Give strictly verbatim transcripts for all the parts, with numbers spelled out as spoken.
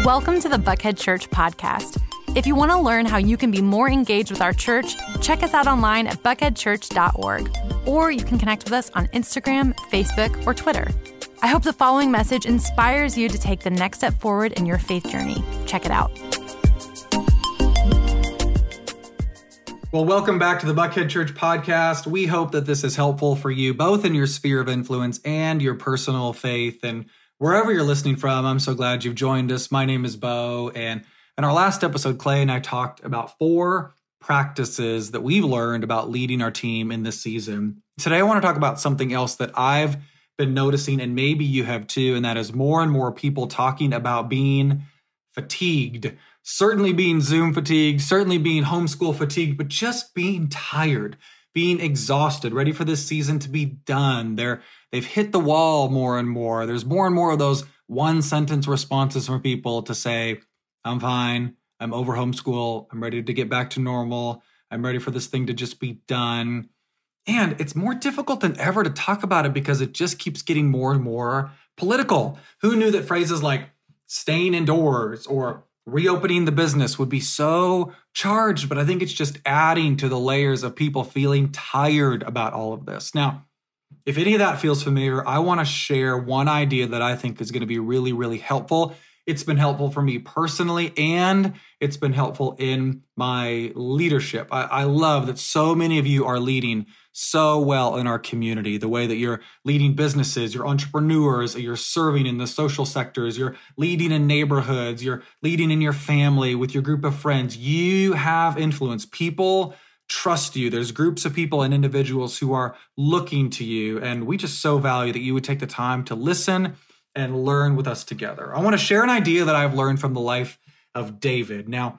Welcome to the Buckhead Church podcast. If you want to learn how you can be more engaged with our church, check us out online at buckhead church dot org, or you can connect with us on Instagram, Facebook, or Twitter. I hope the following message inspires you to take the next step forward in your faith journey. Check it out. Well, welcome back to the Buckhead Church podcast. We hope that this is helpful for you, both in your sphere of influence and your personal faith. And wherever you're listening from, I'm so glad you've joined us. My name is Bo, and in our last episode, Clay and I talked about four practices that we've learned about leading our team in this season. Today, I want to talk about something else that I've been noticing, and maybe you have too, and that is more and more people talking about being fatigued. Certainly being Zoom fatigued, certainly being homeschool fatigued, but just being tired, being exhausted, ready for this season to be done. They're, they've hit the wall more and more. There's more and more of those one-sentence responses from people to say, I'm fine, I'm over homeschool, I'm ready to get back to normal, I'm ready for this thing to just be done. And it's more difficult than ever to talk about it because it just keeps getting more and more political. Who knew that phrases like staying indoors or reopening the business would be so charged? But I think it's just adding to the layers of people feeling tired about all of this. Now, if any of that feels familiar, I want to share one idea that I think is going to be really, really helpful. It's been helpful for me personally, and it's been helpful in my leadership. I, I love that so many of you are leading so well in our community, the way that you're leading businesses, you're entrepreneurs, you're serving in the social sectors, you're leading in neighborhoods, you're leading in your family with your group of friends. You have influence. People trust you. There's groups of people and individuals who are looking to you, and we just so value that you would take the time to listen and learn with us together. I want to share an idea that I've learned from the life of David. Now,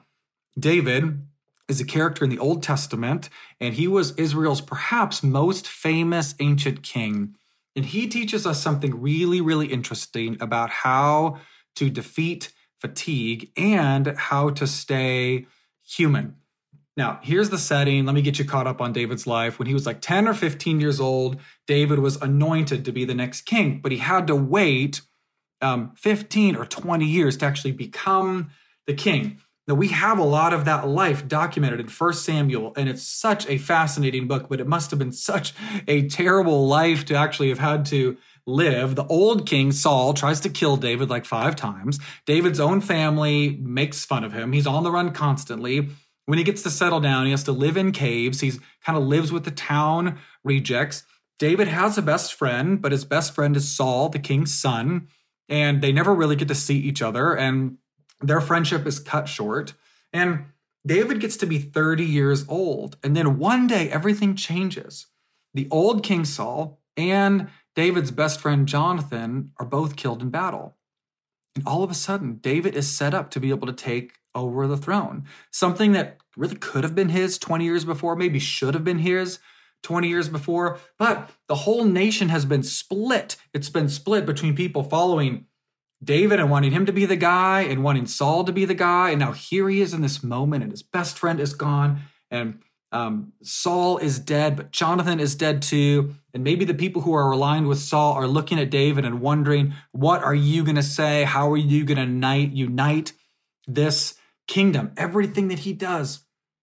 David is a character in the Old Testament, and he was Israel's perhaps most famous ancient king. And he teaches us something really, really interesting about how to defeat fatigue and how to stay human. Now, here's the setting. Let me get you caught up on David's life. When he was like ten or fifteen years old, David was anointed to be the next king, but he had to wait um, fifteen or twenty years to actually become the king. Now, we have a lot of that life documented in First Samuel, and it's such a fascinating book, but it must have been such a terrible life to actually have had to live. The old king, Saul, tries to kill David like five times. David's own family makes fun of him. He's on the run constantly. When he gets to settle down, he has to live in caves. He's kind of lives with the town rejects. David has a best friend, but his best friend is Saul, the king's son, and they never really get to see each other, and their friendship is cut short. And David gets to be thirty years old, and then one day everything changes. The old King Saul and David's best friend Jonathan are both killed in battle. And all of a sudden, David is set up to be able to take over the throne. Something that really could have been his twenty years before, maybe should have been his twenty years before, but the whole nation has been split. It's been split between people following David and wanting him to be the guy and wanting Saul to be the guy. And now here he is in this moment, and his best friend is gone, and um, Saul is dead, but Jonathan is dead too. And maybe the people who are aligned with Saul are looking at David and wondering, what are you going to say? How are you going to unite this kingdom? Everything that he does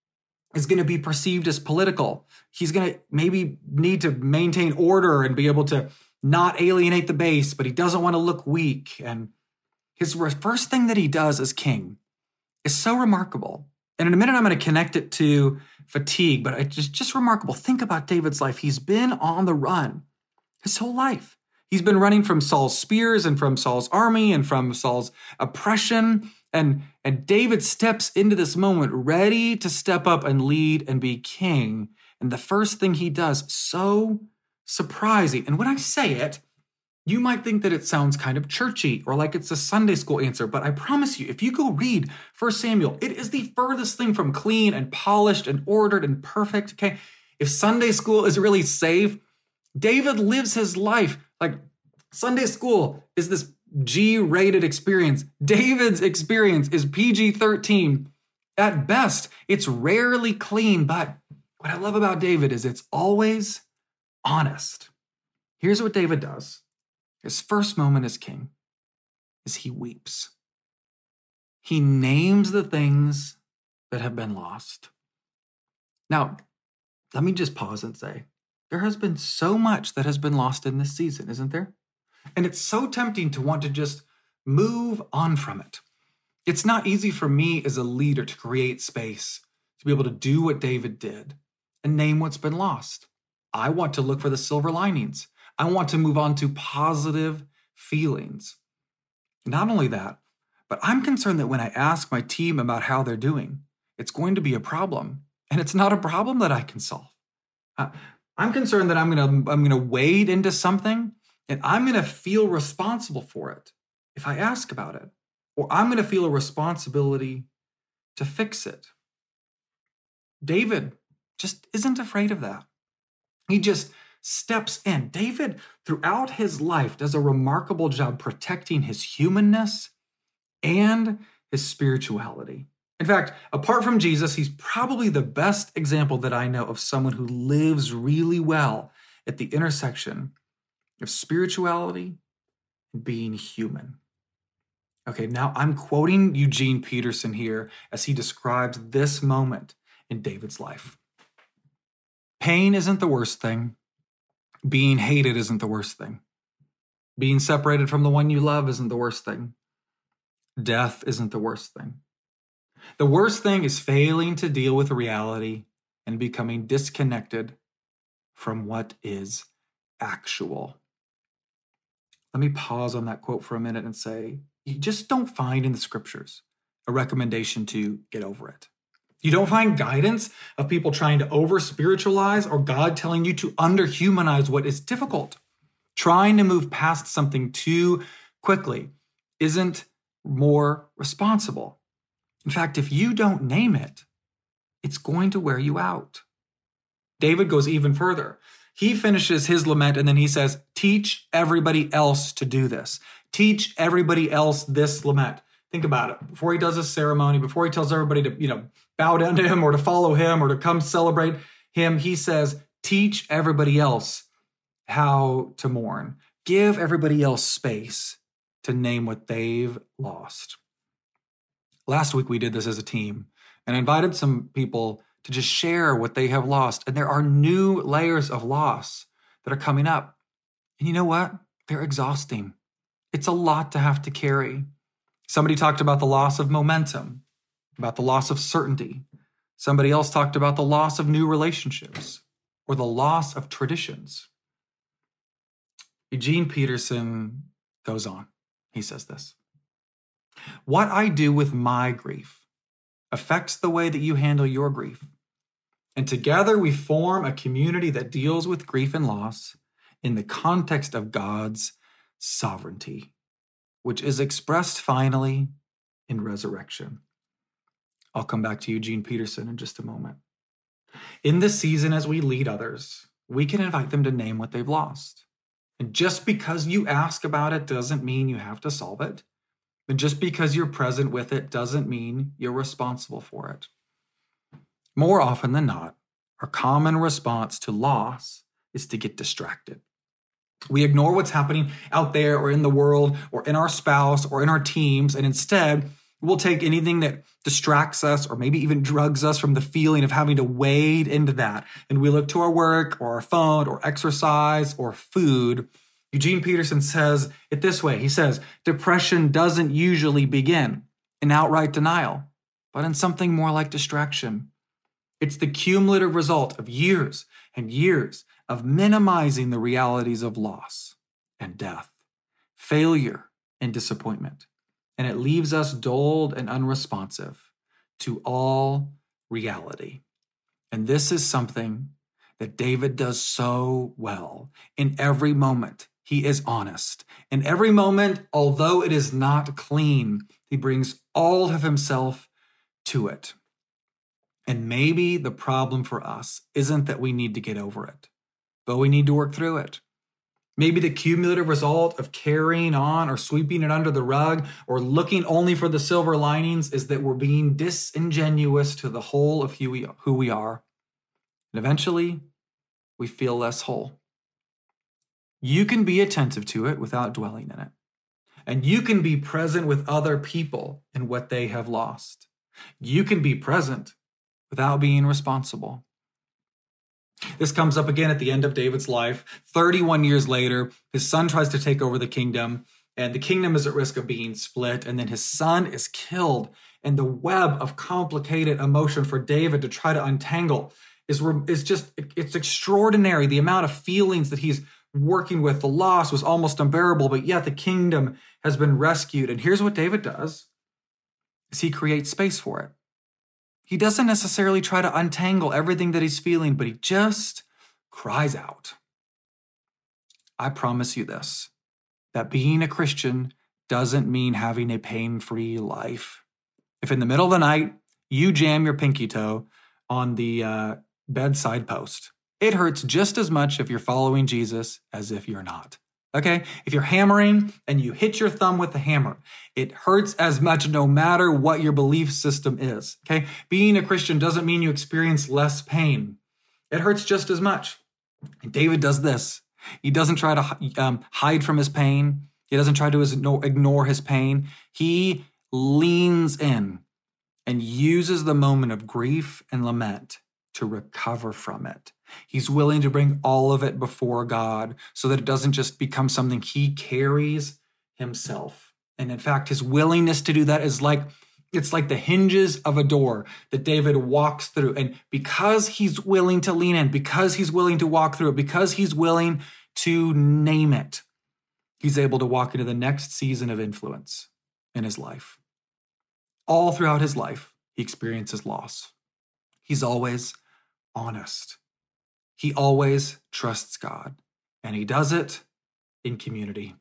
is going to be perceived as political. He's going to maybe need to maintain order and be able to not alienate the base, but he doesn't want to look weak. And his first thing that he does as king is so remarkable. And in a minute, I'm going to connect it to fatigue, but it's just, just remarkable. Think about David's life. He's been on the run his whole life. He's been running from Saul's spears and from Saul's army and from Saul's oppression. And, and David steps into this moment ready to step up and lead and be king. And the first thing he does, so surprising. And when I say it, you might think that it sounds kind of churchy or like it's a Sunday school answer, but I promise you, if you go read First Samuel, it is the furthest thing from clean and polished and ordered and perfect, okay? If Sunday school is really safe, David lives his life like Sunday school is this G-rated experience. David's experience is P G thirteen. At best, it's rarely clean, but what I love about David is it's always honest. Here's what David does. His first moment as king is he weeps. he names the things that have been lost. Now, let me just pause and say, there has been so much that has been lost in this season, isn't there? And it's so tempting to want to just move on from it. It's not easy for me as a leader to create space, to be able to do what David did and name what's been lost. I want to look for the silver linings. I want to move on to positive feelings. Not only that, but I'm concerned that when I ask my team about how they're doing, it's going to be a problem. And it's not a problem that I can solve. Uh, I'm concerned that I'm going to I'm going to wade into something and I'm going to feel responsible for it if I ask about it. Or I'm going to feel a responsibility to fix it. David just isn't afraid of that. He just steps in. David, throughout his life, does a remarkable job protecting his humanness and his spirituality. In fact, apart from Jesus, he's probably the best example that I know of someone who lives really well at the intersection of spirituality and being human. Okay, now I'm quoting Eugene Peterson here as he describes this moment in David's life. Pain isn't the worst thing. Being hated isn't the worst thing. Being separated from the one you love isn't the worst thing. Death isn't the worst thing. The worst thing is failing to deal with reality and becoming disconnected from what is actual. Let me pause on that quote for a minute and say, you just don't find in the scriptures a recommendation to get over it. You don't find guidance of people trying to over-spiritualize or God telling you to underhumanize what is difficult. Trying to move past something too quickly isn't more responsible. In fact, if you don't name it, it's going to wear you out. David goes even further. He finishes his lament and then he says, teach everybody else to do this. Teach everybody else this lament. Think about it. Before he does this ceremony, before he tells everybody to, you know, bow down to him or to follow him or to come celebrate him, he says, teach everybody else how to mourn. Give everybody else space to name what they've lost. Last week we did this as a team and invited some people to just share what they have lost. And there are new layers of loss that are coming up. And you know what? They're exhausting. It's a lot to have to carry. Somebody talked about the loss of momentum, about the loss of certainty. Somebody else talked about the loss of new relationships or the loss of traditions. Eugene Peterson goes on. He says this. What I do with my grief affects the way that you handle your grief. And together we form a community that deals with grief and loss in the context of God's sovereignty, which is expressed finally in resurrection. I'll come back to Eugene Peterson in just a moment. In this season, as we lead others, we can invite them to name what they've lost. And just because you ask about it doesn't mean you have to solve it. And just because you're present with it doesn't mean you're responsible for it. More often than not, our common response to loss is to get distracted. We ignore what's happening out there or in the world or in our spouse or in our teams, and instead we'll take anything that distracts us or maybe even drugs us from the feeling of having to wade into that. And we look to our work or our phone or exercise or food. Eugene Peterson says it this way. He says, depression doesn't usually begin in outright denial, but in something more like distraction. It's the cumulative result of years and years of minimizing the realities of loss and death, failure and disappointment. And it leaves us dulled and unresponsive to all reality. And this is something that David does so well. In every moment, he is honest. In every moment, although it is not clean, he brings all of himself to it. And maybe the problem for us isn't that we need to get over it, but we need to work through it. Maybe the cumulative result of carrying on or sweeping it under the rug or looking only for the silver linings is that we're being disingenuous to the whole of who we, who we are. And eventually, we feel less whole. You can be attentive to it without dwelling in it. And you can be present with other people in what they have lost. You can be present without being responsible. This comes up again at the end of David's life. thirty-one years later, his son tries to take over the kingdom, and the kingdom is at risk of being split, and then his son is killed. And the web of complicated emotion for David to try to untangle is, is just, it's extraordinary. The amount of feelings that he's working with, the loss was almost unbearable, but yet the kingdom has been rescued. And here's what David does, is he creates space for it. He doesn't necessarily try to untangle everything that he's feeling, but he just cries out. I promise you this, that being a Christian doesn't mean having a pain-free life. If in the middle of the night, you jam your pinky toe on the uh, bedside post, it hurts just as much if you're following Jesus as if you're not. Okay? If you're hammering and you hit your thumb with the hammer, it hurts as much no matter what your belief system is. Okay? Being a Christian doesn't mean you experience less pain. It hurts just as much. And David does this. He doesn't try to um, hide from his pain. He doesn't try to ignore his pain. He leans in and uses the moment of grief and lament to recover from it. He's willing to bring all of it before God so that it doesn't just become something he carries himself. And in fact, his willingness to do that is like, it's like the hinges of a door that David walks through. And because he's willing to lean in, because he's willing to walk through it, because he's willing to name it, he's able to walk into the next season of influence in his life. All throughout his life, he experiences loss. He's always honest. He always trusts God, and he does it in community.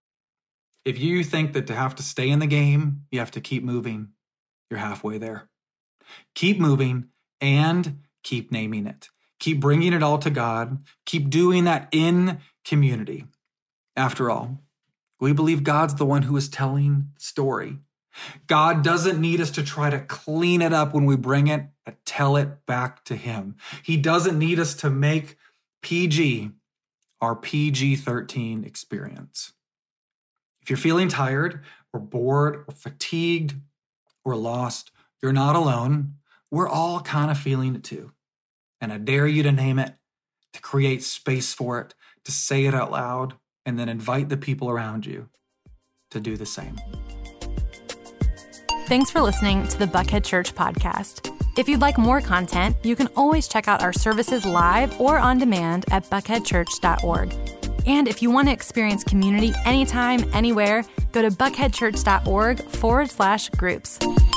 If you think that to have to stay in the game, you have to keep moving, you're halfway there. Keep moving and keep naming it. Keep bringing it all to God. Keep doing that in community. After all, we believe God's the one who is telling the story. God doesn't need us to try to clean it up when we bring it and tell it back to him. He doesn't need us to make P G our P G thirteen experience. If you're feeling tired or bored or fatigued or lost, you're not alone. We're all kind of feeling it too. And I dare you to name it, to create space for it, to say it out loud, and then invite the people around you to do the same. Thanks for listening to the Buckhead Church podcast. If you'd like more content, you can always check out our services live or on demand at buckhead church dot org. And if you want to experience community anytime, anywhere, go to buckhead church dot org forward slash groups.